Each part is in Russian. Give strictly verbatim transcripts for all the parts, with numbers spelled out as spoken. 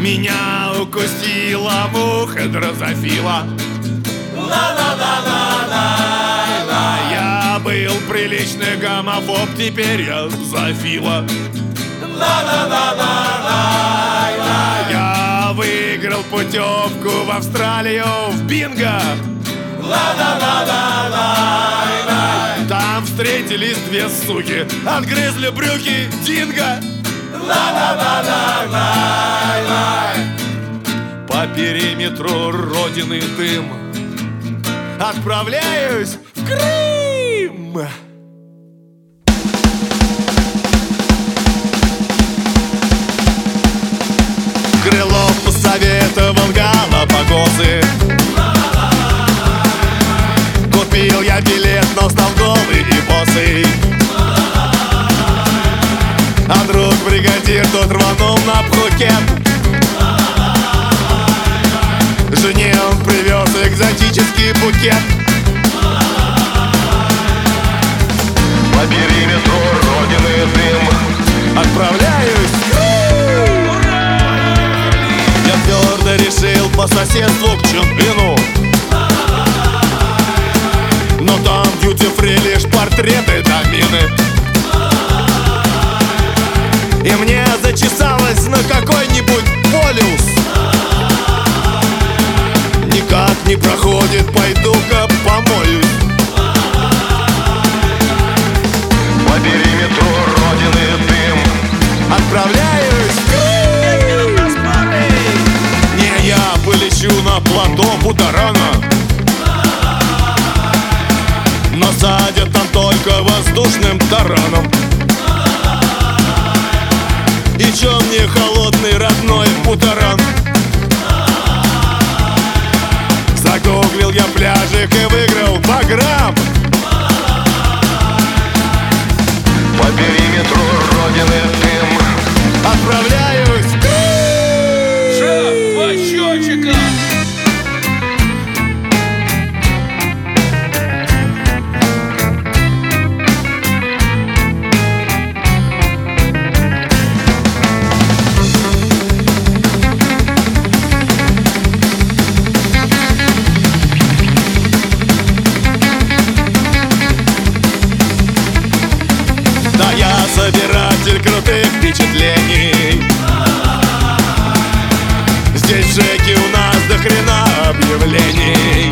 Меня укусила муха дрозофила. Ла-ла-ла-ла-ла-ла. Я был приличный гомофоб, теперь я зоофила. Ла-ла-ла-ла-ла-ла. Я выиграл путевку в Австралию в бинго. Ла-ла-ла-ла-ла-ла. Там встретились две суки, отгрызли брюки динго. Ла-ла-ла-ла-ла-ла. По периметру родины дым. Отправляюсь в Крым. Крылов посоветовал Галапагосы. Купил я билет, но стал голый и босый. А друг бригадир тот рванул на Пхукет. Жене он привез экзотический букет. По периметру родины дым. Отправляюсь в Крым. Я твердо решил по соседству к Чунбину. Но там дьюти-фри лишь портреты домины. И мне зачесалось на какой-нибудь полюс. Никак не проходит, пойду-ка помоюсь. По периметру родины дым. Отправляюсь в Крым. Не, я полечу на плато Бутарана. Но садят там только воздушным тараном. И чё мне холодный родной Бутаран? Загуглил я пляжик и выиграл баграм. По периметру родины дым. Отправляюсь в Крым. Шеф, два счетчика. Собиратель крутых впечатлений. Здесь Жеки у нас до хрена объявлений.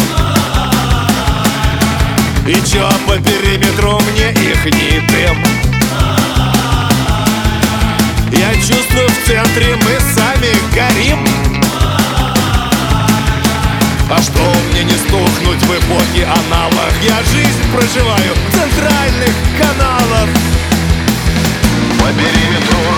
И чё по периметру мне их не дым. Я чувствую, в центре мы сами горим. А что мне не стухнуть в эпохе аналог? Я жизнь проживаю в центральных каналах. По периметру